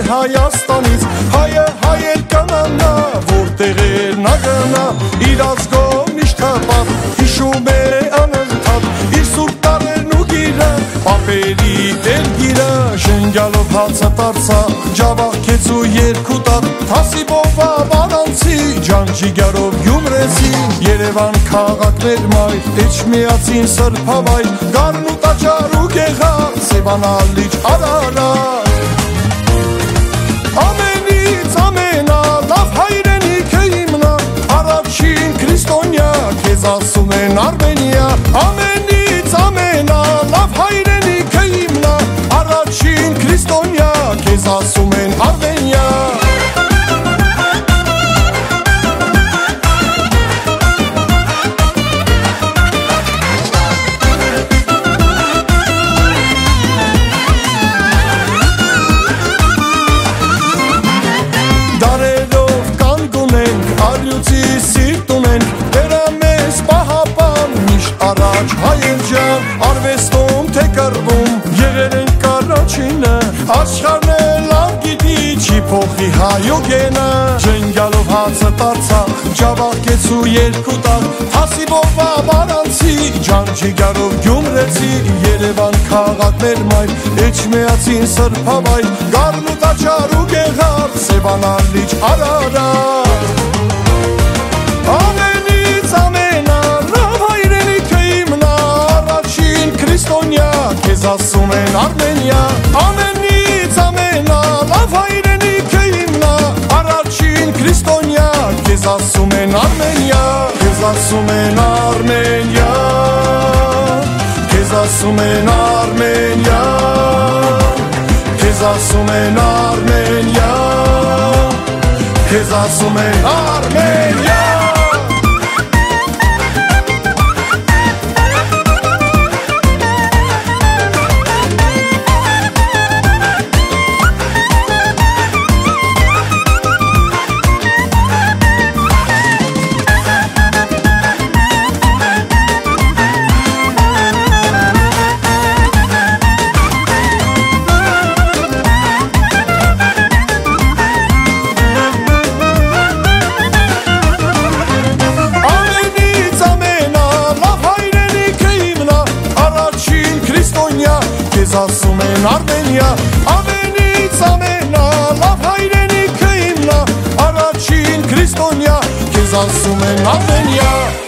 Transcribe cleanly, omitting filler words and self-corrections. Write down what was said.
Հայաստանից, հայը հայեր կանանա, որտեղ էր նա գնա, իր ազգով միշտ հպատ, հիշում է անընդհատ, իր սուրբ տարերն ու գիրը, պապերի դերգիրը, ժենգյալով հացը տարցա, ջավախքեց ու երկու տատ, թասիբով ավարանցի, ջանջիգարով յումրեցի, Երևան քաղաքներ մայր, էջմիածին սրբավայր, գարն ու տաճար ու գեղար, սևանալիճ արարար, ամենից ամենալավ հայրենիքը իմնա, առաջին քրիստոնյա, քեզ ասում են Արմենիա, ամենից ամենալավ հայրենիքը իմնա, առաջին քրիստոնյա, քեզ ասում են Արմենիա Արվեստում թե կռվում եղել են կառաջինը Աշխարհն է լավ գիտի չի փոխի հայոգենը Ժենգյալով հացը տարցախ ջավախքեց ու երկու տակ Թասիբով ավարանցի ջանջիգարով գյումրեցի Երևան քաղաքներ մայր էջմիածին սրբավայր Գարն ու տաճար ու գեղար սևանալիճ արարար Քեզ ասում են Արմենիա ամենից ամենալավ հայրենիքը իմնա առաջին քրիստոնյա քեզ ասում են Արմենիա քեզ ասում են Արմենիա քեզ ասում են Արմենիա քեզ ասում են Արմենիա քեզ ասում են Արմենիա Քեզ ասում են Արմենիա ամենից ամենալավ հայրենիքը իմնա առաջին քրիստոնյա քեզ ասում են Արմենիա